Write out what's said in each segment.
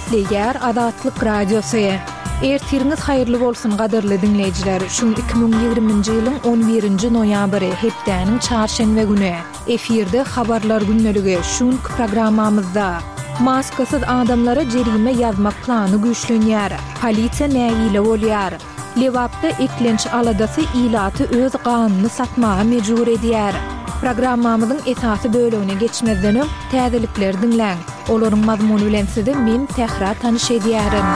Hürmetliler Azatlyk Radiosu. Ertiriniz hayırlı bolsun gaderli dinleyijiler. Şu 2020-nji ýylyň 11-nji noýabry hepdeniň çarşembe güni. Efirde habarlar günneligi şuň programmamyzda. Maskasyz adamlara jerime ýazmak plany güýçlenýär. Polisiýa näýile bolýar. Lewapda eklenç aladasy ilaty öz ganyny satmaga mejbur edýär. Programmamyzyň esasy bölügine geçmezden öň täzelikler dinläň. Olaryň mazmuny bilen sizi men tehra tanyş edýärim.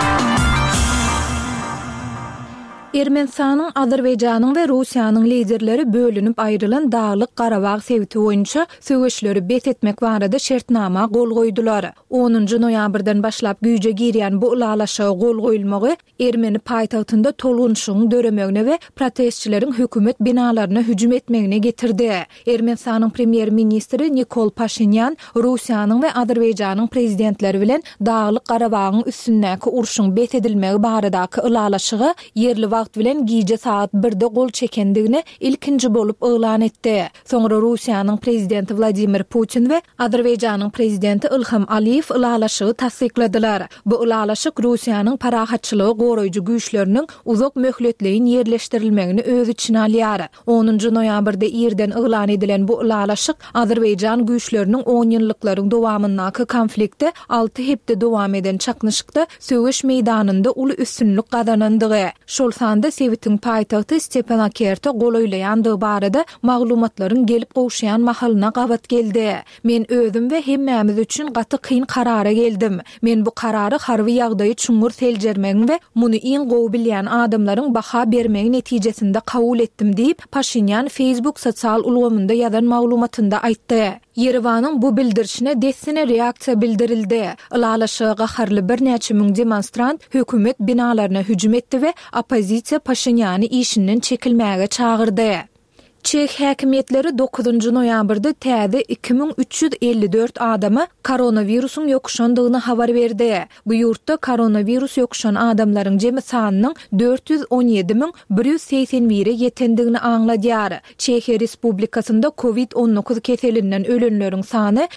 Ermenistanyň, Azerbaýjanyň we Russiýanyň liderleri bölünüp aýrylan Dağlyk Garabag sebiti boýunça söwüşleri bet etmek barada şertnama gol goýdular. 10-njy noýabrdan başlap güýje girýän bu ulalaşyga gol goýulmagy Ermeni paýtagtynda tolgunçyň döremegine we protestçileriň hökümet binalaryna hüjüm etmegine getirdi. Ermenistanyň premier ministri Nikol Pashinyan Russiýanyň we Azerbaýjanyň prezidentleri bilen Dağlyk Garabagyň üstündäki uruşyň bet edilmegi baradaky ulalaşyga yerli bilen gece saat 1'de gol çekendigini ilkinci bolup elan etdi. Sonra Russiýanyň prezidenti Vladimir Putin we Azerbaýjanyň prezidenti Ilham Aliýew ulalaşygy tasdikladylar. Bu ulalaşyk Russiýanyň parahatçylygy goraýjy güýçleriniň uzak möhletleýin yerleşdirilmegini öz içine alýar. 10-njy noýabrda ýerden elan edilen bu ulalaşyk Azerbaýjan güýçleriniň 10 ýyllyklaryň dowamyndaky konflikte 6 hepde dowam eden çaknyşykda söwüş meýdanynda uly üstünlük gazanandygy. Şol sanda Sevitin paýtagty Stepanakerte golaýlaýandygy barada maglumatlaryň gelip goşýan mahalyna gabat geldi. Men özüm we hemmämiz üçin gaty kyn karara geldim. Men bu karary harby ýagdaýy çuňur seljermegi we muny iň gowy bilýän adamlaryň baha bermegi netijesinde kabul etdim diýip Pashinyan Facebook sosial ulgamynda ýazan maglumatynda aýtdy. Yerewanyň bu bildirişine dessine reaksiýa bildirildi. Ulalaşyga gaharly bir näçe müň demonstrant hökümet binalaryna hüjüm etdi we opozisiýa Pashinyany işinden çekilmäge çağırdy. Çek häkimetleri 9-njy noýabrda täze 2354 adamy koronawirusyň ýokuşandygyny habar berdi. Bu ýurtda koronavirus ýokuşan adamlaryň jemy sanynyň 417.181 ýetendigini aňladýar. Çekiýa Respublikasynda COVID-19 keselinden ölenleriň sany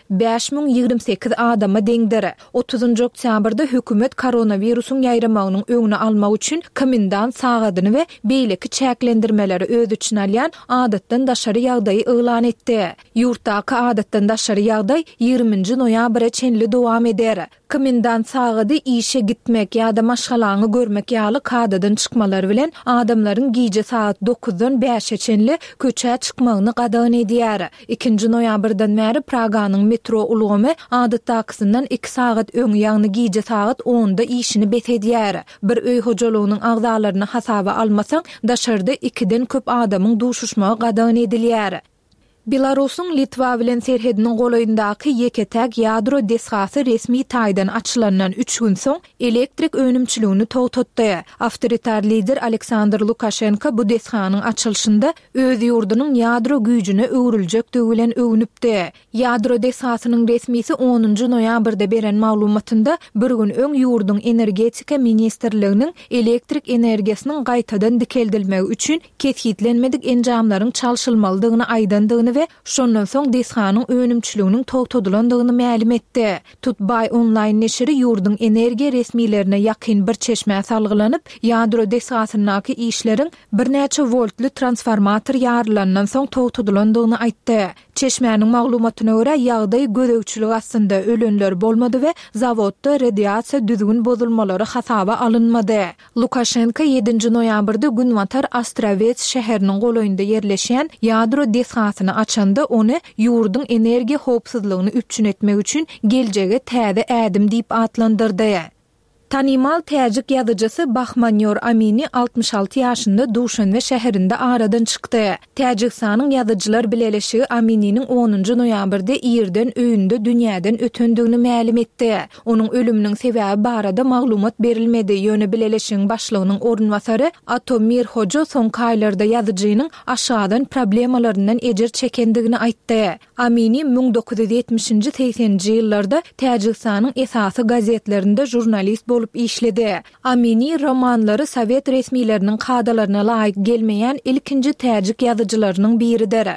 5028 adama deňdir. 30-njy oktýabrda hökümet koronawirusyň ýaýramagynyň öňüni almak üçin komendant sagadyny we beýleki çäklendirmeleri öz içine alýan adatdan daşary ýagdaýy elan etdi. Ýurtdaky adatdan daşary ýagdaý 20-nji noýabra çenli dowam eder. Komendant sagady işe gitmek ýa-da maşgalaňy görmek ýaly kadadan çykmalary bilen adamlaryň gije saat 9-dan 5-e çenli köçe çykmagyny gadagyn edýär. 2-nji noýabrdan bäri Praganyň metro ulgamy adatdakysyndan 2 saat öň ýagny gije saat 10-da işini bet edýär. Bir öý hojalygynyň agzalaryny hasaba almasaň daşarda 2-den köp adamyň duşuşmagy gadagyn edilýär. Belarusyň Litwa bilen serhediniň golaýyndaky ýeketäk ýadro desgasy resmi taýdan açylandan 3 gün soň elektrik önümçiligini togtatdy. Awtoritar lider Aleksandr Lukashenko bu desganyň açylşynda öz ýurdunyň ýadro güýjüne öwriljekdigi bilen öwnüpdi. Ýadro desgasynyň resmisi 10-njy noýabrda beren maglumatynda bir gün öň ýurduň energetika ministrliginiň elektrik energiýasynyň gaýtadan dikeldilmegi üçin kesgitlenmedik enjamlaryň çalşylmalydygyny aýdandygyny ve şondan soň desganyň önümçiliginiň togtadylandygyny ma'lum etdi. Tutbay online neşri ýurdun energiýa resmilerine ýakyn bir çeşme salgylanyp, ýadro desgasynyňky işleriň bir näçe voltly transformator ýarlandan soň togtadylandygyny aýtdy. Çeşmenin maglumatyna görä ýagdaý gödökçülük aslında ölenler bolmady we zawodda radiasiýa düzgün bozulmalary hasaba alınmady. Lukashenko 7-nji noýabrda Günwatar Astravets şäheriniň golaýynda ýerleşen ýadro desgasyny açanda onu ýurdun energiýa howpsuzlygyny üpçün etmek üçin geljege täze ädim diýip atlandyrdy. Tanimal täjik ýazyjysy Bahmanyor Amini 66 ýaşynda Duşanbe şäherinde aradan çykdy. Täjiksanyň ýazyjylar bileşigi Aminiň 10-njy noýabrda ýerden öýünde dünýäden ötendigini ma'lum etdi. Onuň ölüminiň sebäbi barada maglumat berilmedi. Ýöne bileşigiň başlygynyň orunwasary Atomir Hoja soňky aýlarda ýazyjynyň aşadan problemalaryndan ejer çekendigini aýtdy. Amini 1970-nji 80-nji ýyllarda Täjiksanyň esasy gazetlerinde jurnalist bolup işledi. Amini romanlary Sowet resmileriniň kadalaryna laýyk gelmeýän ilkinji täjik ýazyjylarynyň biridir.